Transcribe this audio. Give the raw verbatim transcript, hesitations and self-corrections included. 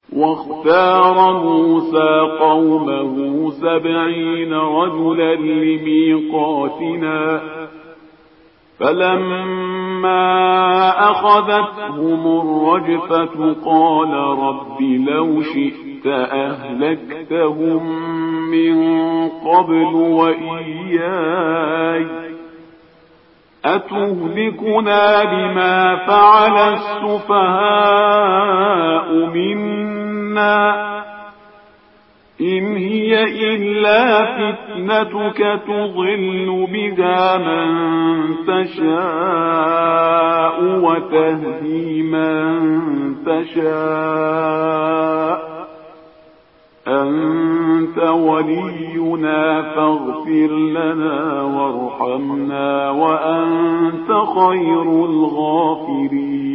واختار موسى قومه سبعين رجلا لميقاتنا فلما أخذتهم الرجفة قال رب لو شئت أهلكتهم من قبل وإياي أتهلكنا بما فعل السفهاء منا إن هي إلا فتنتك تضل بها من تشاء وتهدي من تشاء أنت ولينا فاغفر لنا وارحمنا وأنت خير الغافرين.